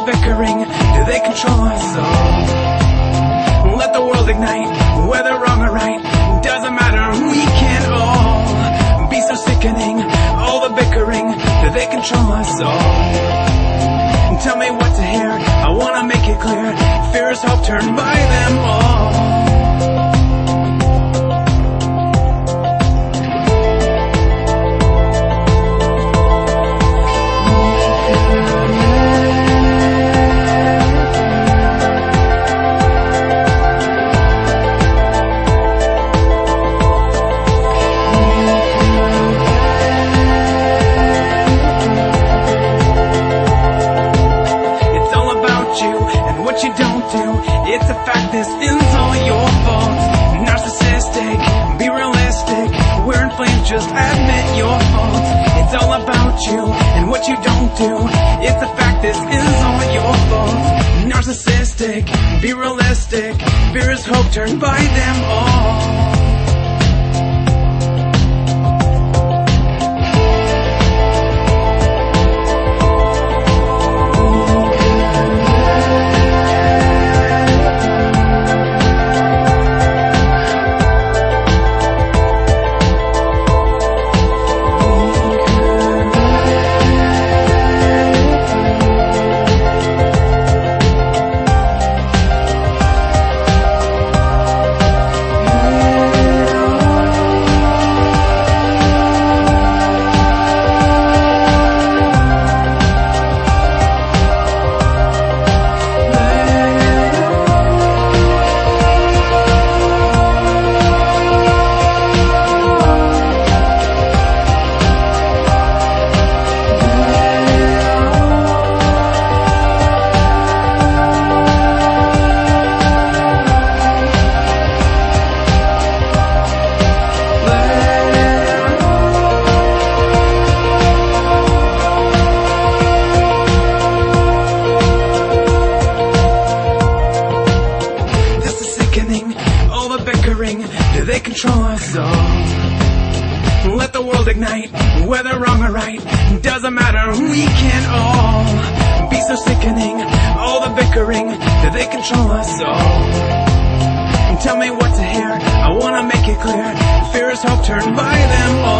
bickering, do they control us all? Let the world ignite, whether wrong or right, doesn't matter, we can all be so sickening. All the bickering, do they control us all? Tell me what to hear, I wanna make it clear, fear is hope turned by them all. What you don't do, it's a fact, this is all your fault. Narcissistic, be realistic, we're inflamed, just admit your fault. It's all about you, and what you don't do, it's a fact, this is all your fault. Narcissistic, be realistic, fear is hope turned by them all. All the bickering, do they control us all? Let the world ignite, whether wrong or right, doesn't matter, we can all be so sickening. All the bickering, do they control us all? Tell me what to hear, I wanna make it clear, fear is hope turned by them all.